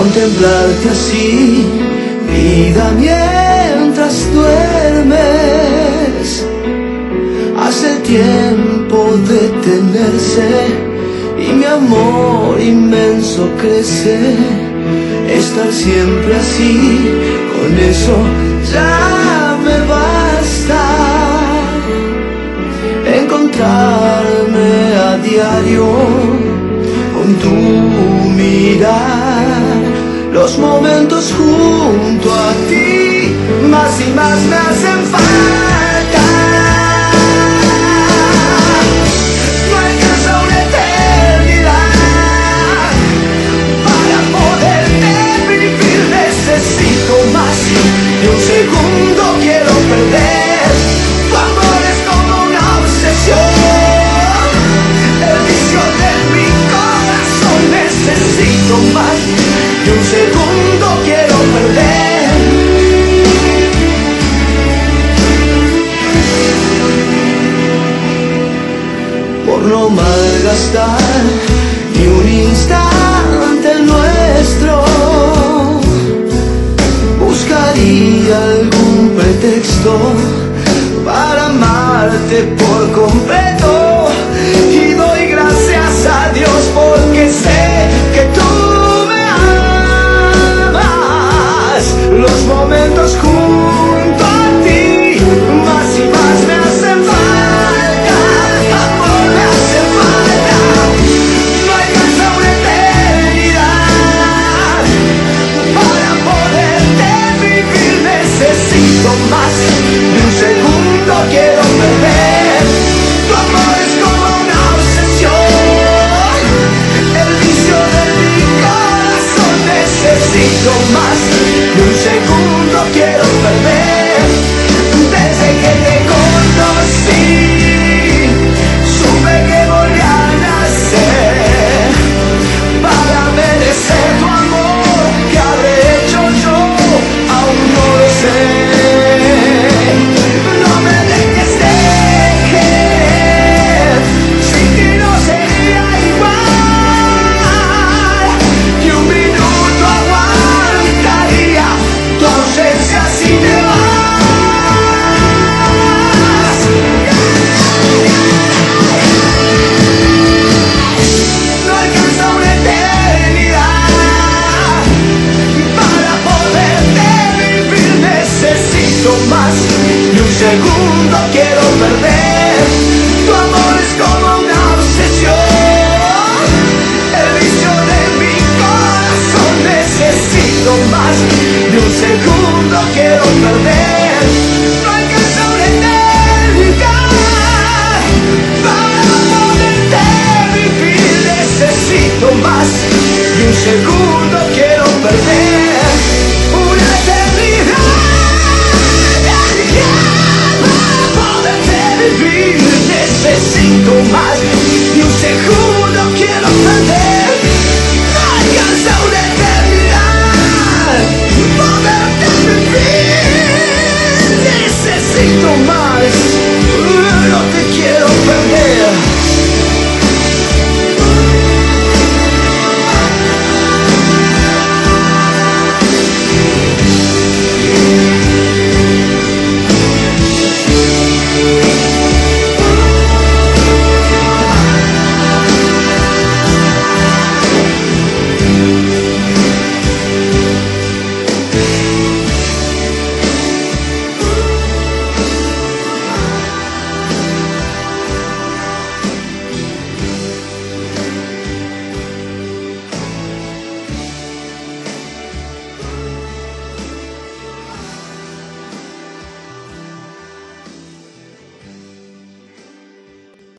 contemplarte así, vida mientras duermes. Hace el tiempo detenerse y mi amor inmenso crece. Estar siempre así, con eso ya me basta. Encontrarme a diario con tu mirar, los momentos junto a ti más y más me hacen falta. No alcanza una eternidad para poderte vivir. Necesito más de un segundo, quiero perder. Tu amor es como una obsesión, el vicio de mi corazón. Necesito más de un segundo, quiero perder. Por no malgastar ni un instante nuestro, buscaría algún pretexto para amarte por completo. Y doy gracias a Dios porque sé que tú me amas. Los momentos junto a ti más y más me hacen falta. Amor, me hace falta. No alcanza una eternidad para poderte vivir. Necesito más de un segundo, quiero perder. Tu amor es como una obsesión, el vicio de mi corazón. Necesito más de un segundo, quiero perder. Desde que te conocí, supe que volví a nacer para merecer tu amor. ¿Qué habré hecho yo? Aún no lo sé. No me dejes de querer, sin ti no sería igual. Ni un minuto aguantaría tu ausencia si te vas. No alcanza una eternidad para poderte vivir. Necesito más de un segundo, quiero perder. Tu amor es como una obsesión, el vicio de mi corazón. Necesito más de un segundo, quiero